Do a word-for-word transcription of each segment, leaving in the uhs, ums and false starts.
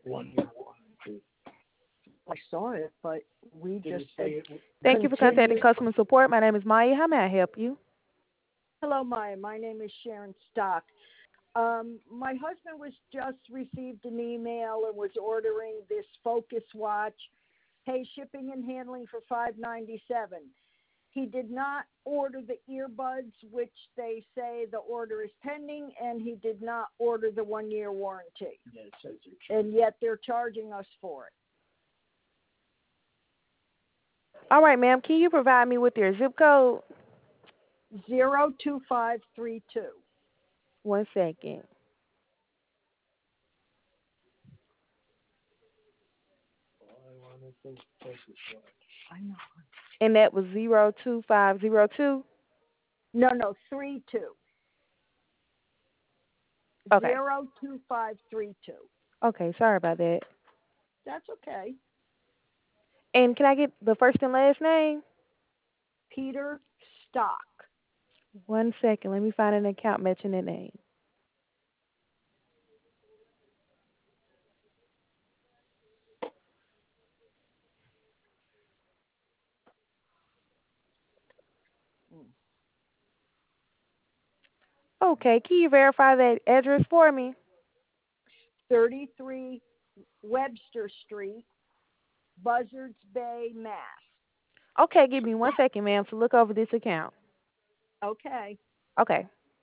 one-year warranty. I saw it, but we Did just it say said it? Thank you for contacting continue. customer support. My name is Maya. How may I help you? Hello, Maya. My name is Sharon Stock. Um, my husband was just received an email and was ordering this Focus watch. Pay shipping and handling for five ninety-seven. He did not order the earbuds, which they say the order is pending, and he did not order the one-year warranty. Yeah, it says they're And yet they're charging us for it. All right, ma'am. Can you provide me with your zip code? Zero two five three two. One second. all I wanted to focus watch. I know. And that was zero two five zero two. No, no, three two. Okay. Zero two five three two. Okay, sorry about that. That's okay. And can I get the first and last name? Peter Stock. One second. Let me find an account matching the name. Okay, can you verify that address for me? thirty-three Webster Street, Buzzards Bay, Mass. Okay, give me one second, ma'am, to look over this account. Okay. Okay.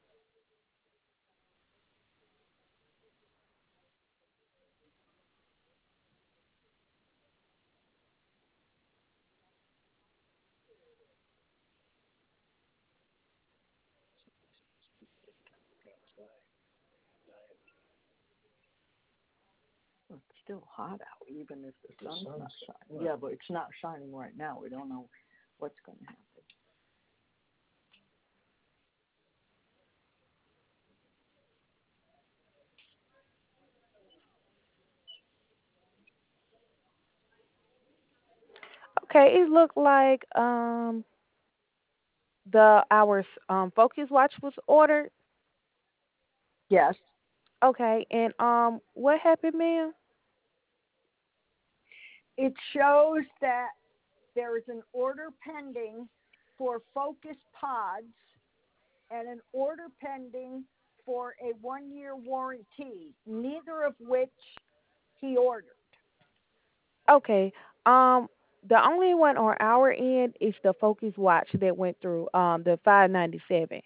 It's still hot out, even if the The sun's, sun's not shining. right. Yeah, but it's not shining right now. We don't know what's going to happen. Okay, it looked like um the our um Focus watch was ordered. Yes. Okay, and um what happened, ma'am? It shows that there is an order pending for Focus Pods and an order pending for a one-year warranty, neither of which he ordered. Okay. Um the only one on our end is the Focus watch that went through, um the five ninety seven.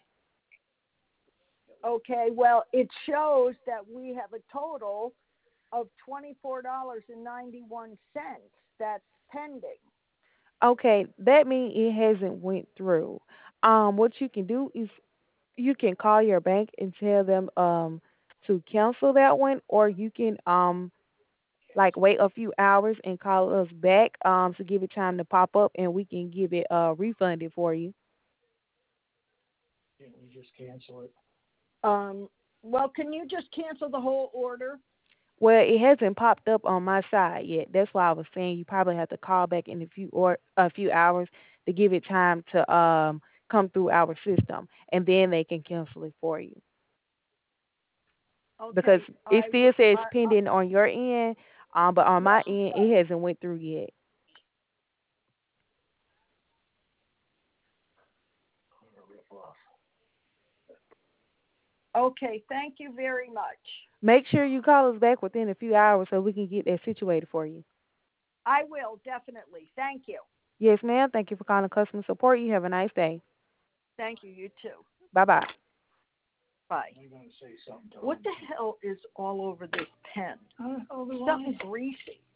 Okay, well, it shows that we have a total of twenty-four dollars and ninety-one cents that's pending. Okay, that means it hasn't went through. Um what you can do is you can call your bank and tell them um to cancel that one, or you can um like wait a few hours and call us back um to give it time to pop up, and we can give it uh refunded for you. Can't we just cancel it? Um, well, can you just cancel the whole order? Well, it hasn't popped up on my side yet. That's why I was saying you probably have to call back in a few or a few hours to give it time to um come through our system, and then they can cancel it for you. Because Okay, it I, still says I, I pending on your end, um, but on my yes, end it hasn't went through yet. I'm gonna rip off. okay, thank you very much. Make sure you call us back within a few hours so we can get that situated for you. I will, definitely. Thank you. Yes, ma'am. Thank you for calling customer support. You have a nice day. Thank you, you too. Bye bye. Bye. I'm gonna say something to What him. the hell is all over this pen? How the hell do I? Something greasy.